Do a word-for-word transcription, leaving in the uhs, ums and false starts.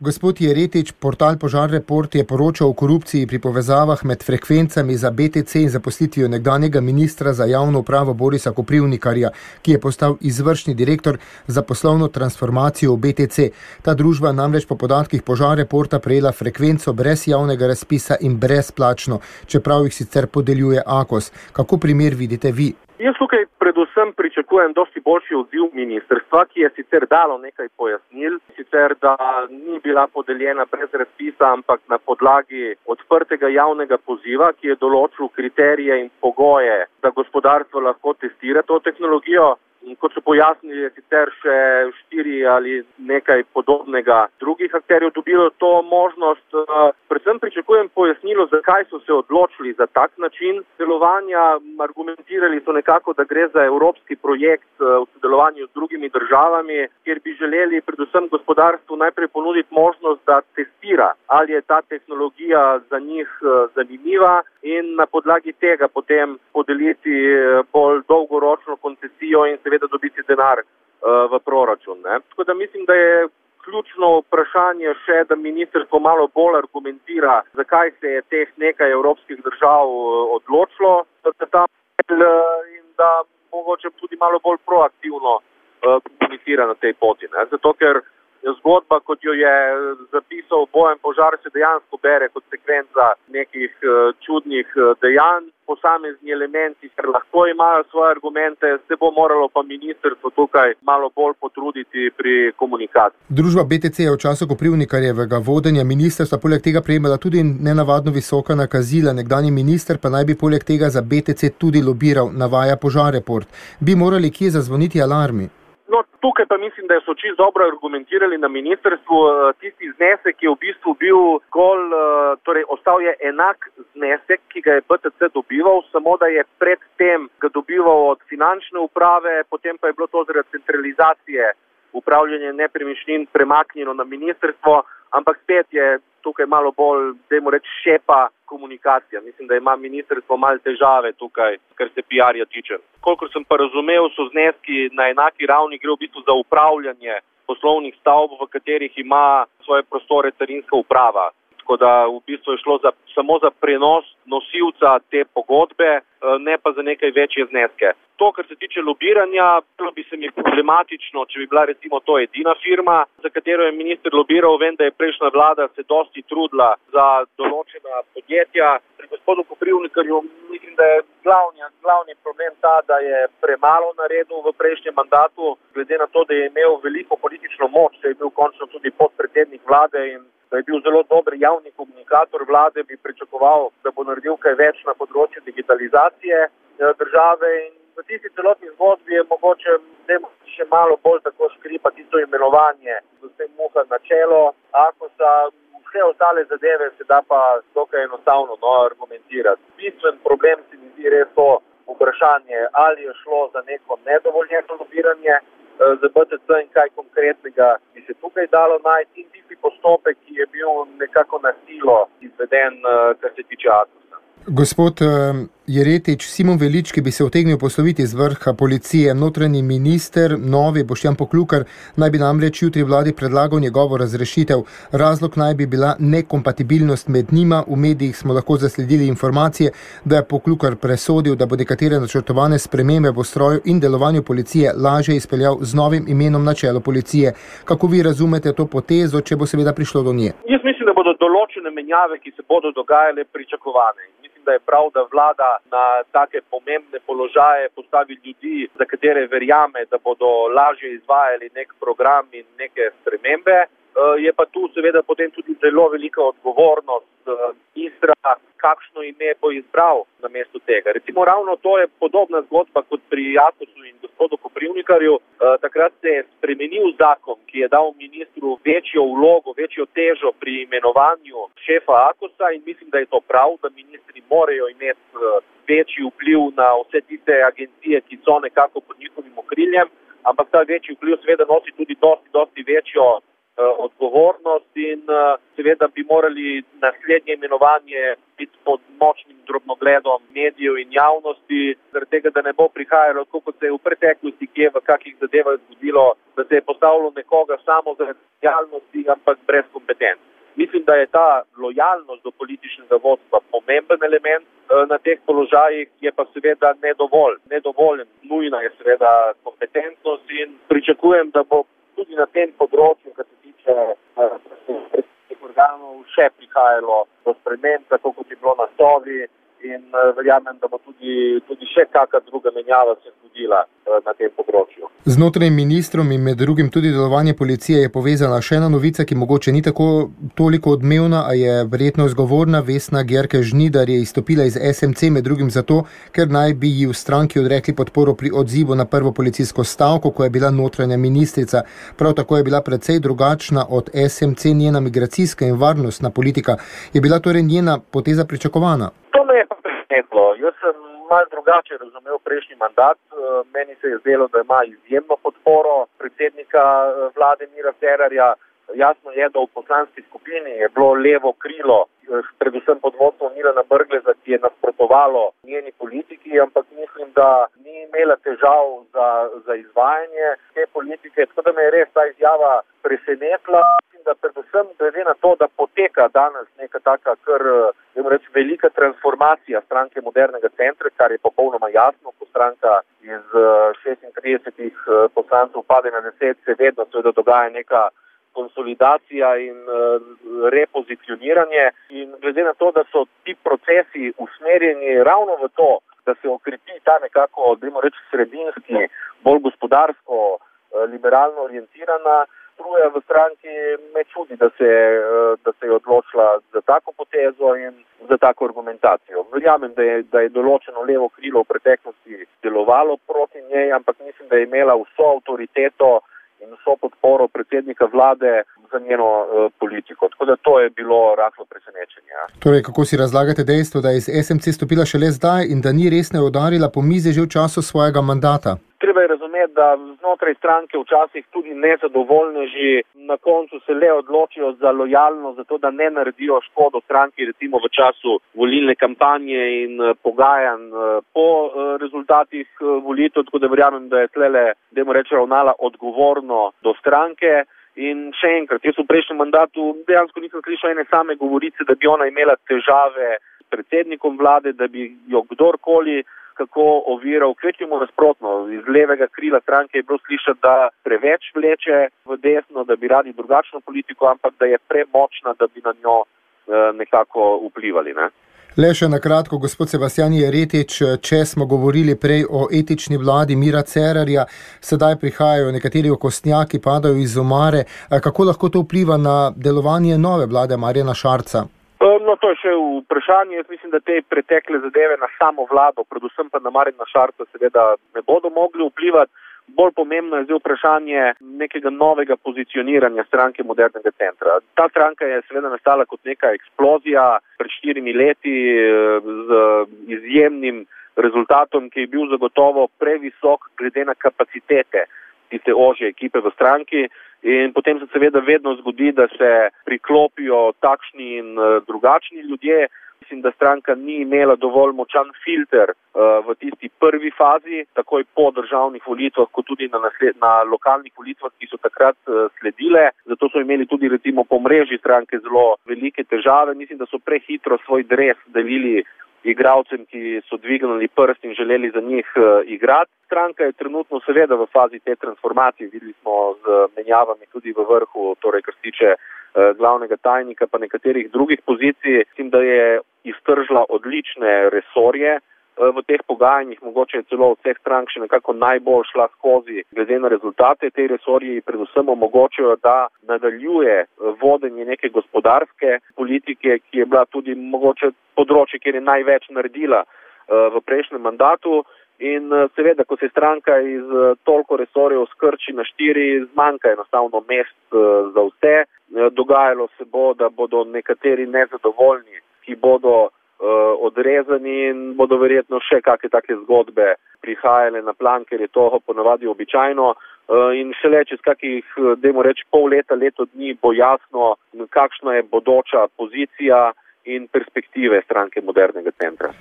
Gospod Jeretič, portal Požar Report je poročal o korupciji pri povezavah med frekvencami za B T C in zaposlitvijo nekdanjega ministra za javno upravo Borisa Koprivnikarja, ki je postal izvršni direktor za poslovno transformacijo v B T C. Ta družba namreč po podatkih Požar Reporta prejela frekvenco brez javnega razpisa in brezplačno, čeprav jih sicer podeljuje Akos. Kako primer vidite vi? Jaz tukaj predvsem pričakujem dosti boljši odziv ministrstva, ki je sicer dalo nekaj pojasnil, sicer da ni bila podeljena brez razpisa, ampak na podlagi odprtega javnega poziva, ki je določil kriterije in pogoje, da gospodarstvo lahko testira to tehnologijo. In kot so pojasnili, je sicer še štiri ali nekaj podobnega drugih akterjev dobilo to možnost. Predvsem pričakujem pojasnilo, zakaj so se odločili za tak način delovanja. Argumentirali so nekako, da gre za evropski projekt v sodelovanju z drugimi državami, kjer bi želeli predvsem gospodarstvu najprej ponuditi možnost, da testira, ali je ta tehnologija za njih zanimiva in na podlagi tega potem podeliti bolj dolgoročno koncesijo in seveda da dobiti denar uh, v proračun. Ne? Tako da mislim, da je ključno vprašanje še, da ministrstvo malo bolj argumentira, zakaj se je teh nekaj evropskih držav odločilo, da tam in da mogoče tudi malo bolj proaktivno uh, komunicira na tej poti. Ne? Zato, ker zgodba, kot jo je zapisal Bojan Požar, se dejansko bere kot sekvenca nekih uh, čudnih uh, dejanj, posamezni elementi, ker lahko imajo svoje argumente, se bo moralo pa ministrstvo tukaj malo bolj potruditi pri komunikaciji. Družba B T C je v času Koprivnikarjevega vodenja ministrstva poleg tega prejemala tudi nenavadno visoka nakazila. Nekdanji minister pa naj bi poleg tega za B T C tudi lobiral, navaja Požar Report. Bi morali kje zazvoniti alarmi? No, tukaj pa mislim, da so čisto dobro argumentirali na ministrstvu. Tisti znesek je v bistvu bil zgolj, torej ostal je enak znesek, ki ga je B T C dobival, samo da je predtem ga dobival od finančne uprave, potem pa je bilo to zaradi centralizacije upravljanja nepremičnin premaknjeno na ministrstvo, ampak spet je tukaj malo bolj, dajmo reči, šepa komunikacija. Mislim, da ima ministrstvo malo težave tukaj, kar se P R-ja tiče. Kolikor sem pa razumel, so zneski na enaki ravni, gre v bistvu za upravljanje poslovnih stavb, v katerih ima svoje prostore carinska uprava. Tako da v bistvu je šlo za, samo za prenos nosilca te pogodbe, ne pa za nekaj večje zneske. To, kar se tiče lobiranja, bi se mi problematično, če bi bila recimo to edina firma, za katero je minister lobiral. Vem, da je prejšnja vlada se dosti trudila za določena podjetja. Pri gospodu Koprivnikarju mislim, da je glavni, glavni problem ta, da je premalo naredil v prejšnjem mandatu, glede na to, da je imel veliko politično moč, da je bil končno tudi podpredsednik vlade in da je bil zelo dober javni komunikator vlade, bi pričakoval, da bo naredil kaj več na področju digitalizacije države. In v tisti celotni zgodbi je mogoče še malo bolj tako škripa tisto imenovanje, da se muha na čelo Akosa. Vse ostale zadeve se da pa dokaj enostavno no, argumentirati. Bistven problem se mi zdi res to vprašanje, ali je šlo za neko nedovoljeno lobiranje za B T C in kaj konkretnega bi se tukaj dalo najti in tisti postopek, ki je bil nekako na silo izveden, kar se tiče Akosa. Gospod Jeretič, Simon Velički bi se utegnil posloviti z vrha policije. Notranji minister, novi Boštjan Poklukar, naj bi namreč jutri vladi predlagal njegovo razrešitev. Razlog naj bi bila nekompatibilnost med njima. V medijih smo lahko zasledili informacije, da je Poklukar presodil, da bo nekatere načrtovane spremembe v ustroju in delovanju policije lažje izpeljal z novim imenom na čelo policije. Kako vi razumete to potezo, če bo seveda prišlo do nje? Jaz mislim, da bodo določene menjave, ki se bodo dogajale, pričakovane. Da je prav, da vlada na take pomembne položaje postavi ljudi, za katere verjame, da bodo lažje izvajali nek program in neke spremembe. Je pa tu seveda potem tudi zelo velika odgovornost ministra, kakšno ime bo izbral na mesto tega. Recimo ravno to je podobna zgodba kot pri Akosu in gospodu Koprivnikarju. Takrat se je spremenil zakon, ki je dal ministru večjo vlogo, večjo težo pri imenovanju šefa Akosa in mislim, da je to prav, da ministri morajo imeti večji vpliv na vse tiste agencije, ki so nekako pod njihovim okriljem, ampak ta večji vpliv seveda nosi tudi dosti, dosti večjo odgovornost in seveda bi morali naslednje imenovanje biti pod močnim drobnogledom medijev in javnosti, zaradi tega, da ne bo prihajalo, kot se je v preteklosti, kje v kakih zadevah zgodilo, da se je postavilo nekoga samo zaradi lojalnosti, ampak brez kompetenc. Mislim, da je ta lojalnost do političnega vodstva pomemben element na teh položajih, je pa seveda nedovolj. Nedovoljen, nujna je seveda kompetentnost in pričakujem, da bo tudi na tem področju, kar se tiče predsedniških organov, še prihajalo do sprememb, tako kot je bilo na Sovi, in verjamem, da bo tudi, tudi še kakšna druga menjava se zgodila na tem področju. Z notranjim ministrom in med drugim tudi delovanje policije je povezana še ena novica, ki mogoče ni tako toliko odmevna, a je verjetno zgovorna. Vesna Györke Žnidar je izstopila iz es em ce med drugim zato, ker naj bi ji v stranki odrekli podporo pri odzivu na prvo policijsko stavko, ko je bila notranja ministrica. Prav tako je bila precej drugačna od es em ce njena migracijska in varnostna politika. Je bila torej njena poteza pričakovana? To me je pa presenetilo. Jaz sem malo drugače razumel prejšnji mandat. Meni se je zdelo, da ima izjemno podporo predsednika vlade Mira Cerarja. Jasno je, da v poslanski skupini je bilo levo krilo, predvsem pod vodstvom Milana Brgleza, ki je nasprotovalo njeni politiki, ampak mislim, da ni imela težav za, za izvajanje te politike. Tako da me je res ta izjava presenetila. Da predvsem glede na to, da poteka danes neka taka kar reči, velika transformacija stranke Modernega centra, kar je popolnoma jasno, ko stranka iz šestintridesetih poslancev pade na deset, se vedno seveda dogaja neka konsolidacija in repozicioniranje. In glede na to, da so ti procesi usmerjeni ravno v to, da se okrepi ta nekako, dajmo reči, sredinski, bolj gospodarsko, liberalno orientirana struja v stranki, me čudi, da se, da se je odločila za tako potezo in za tako argumentacijo. Verjamem, da je, da je določeno levo krilo v preteklosti delovalo proti njej, ampak mislim, da je imela vso avtoriteto in vso podporo predsednika vlade za njeno uh, politiko. Tako da to je bilo rahlo presenečenje. Ja. Torej, kako si razlagate dejstvo, da je iz es em ce stopila šele zdaj in da ni resne udarila po mizi že v času svojega mandata? Treba je razumeti, da znotraj stranke včasih tudi nezadovoljneži na koncu se le odločijo za lojalnost, zato da ne naredijo škodo stranki, recimo v času volilne kampanje in pogajanj po rezultatih volitev, tako da verjamem, da je tlele, dajmo reči, ravnala odgovorno do stranke. In še enkrat, jaz v prejšnjem mandatu dejansko nisem slišal ene same govorice, da bi ona imela težave s predsednikom vlade, da bi jo kdorkoli kako oviral, kvečjemu nasprotno. Iz levega krila stranke je bilo slišati, da preveč vleče v desno, da bi radi drugačno politiko, ampak da je premočna, da bi na njo eh, nekako vplivali. Ne? Le še na kratko, gospod Sebastijan Jeretič, če smo govorili prej o etični vladi Mira Cerarja, sedaj prihajajo nekateri okostnjaki, padajo iz omare. Kako lahko to vpliva na delovanje nove vlade Marjana Šarca? No, to je še vprašanje. Jaz mislim, da te pretekle zadeve na samo vlado, predvsem pa na Marjana Šarca, seveda ne bodo mogli vplivati. Bolj pomembno je zdaj vprašanje nekega novega pozicioniranja stranke Modernega centra. Ta stranka je seveda nastala kot neka eksplozija pred štirimi leti z izjemnim rezultatom, ki je bil zagotovo previsok glede na kapacitete tiste ožje ekipe v stranki. In potem se seveda vedno zgodi, da se priklopijo takšni in drugačni ljudje. Mislim, da stranka ni imela dovolj močan filter uh, v tisti prvi fazi, takoj po državnih volitvah, kot tudi na, nasled, na lokalnih volitvah, ki so takrat uh, sledile. Zato so imeli tudi recimo po mreži stranke zelo velike težave. Mislim, da so prehitro svoj dres delili igralcem, ki so dvignili prst in želeli za njih uh, igrati. Stranka je trenutno seveda v fazi te transformacije. Videli smo z menjavami tudi v vrhu, torej kar se tiče uh, glavnega tajnika pa nekaterih drugih pozicij. Mislim, da je iztržila odlične resorje uh, v teh pogajanjih. Mogoče je celo od vseh strank še nekako najbolj šla skozi glede na rezultate. Te resorji predvsem omogočajo, da nadaljuje uh, vodenje neke gospodarske politike, ki je bila tudi mogoče področje, kjer je največ naredila uh, v prejšnjem mandatu. In seveda, ko se stranka iz toliko resorjev skrči na štiri, zmanjka enostavno mest za vse. Dogajalo se bo, da bodo nekateri nezadovoljni, ki bodo uh, odrezani in bodo verjetno še kakšne take zgodbe prihajale na plan, ker je to ponavadi običajno. Uh, in šele čez kakih, dajmo reči, pol leta, leto dni bo jasno, kakšna je bodoča pozicija in perspektive stranke Modernega centra.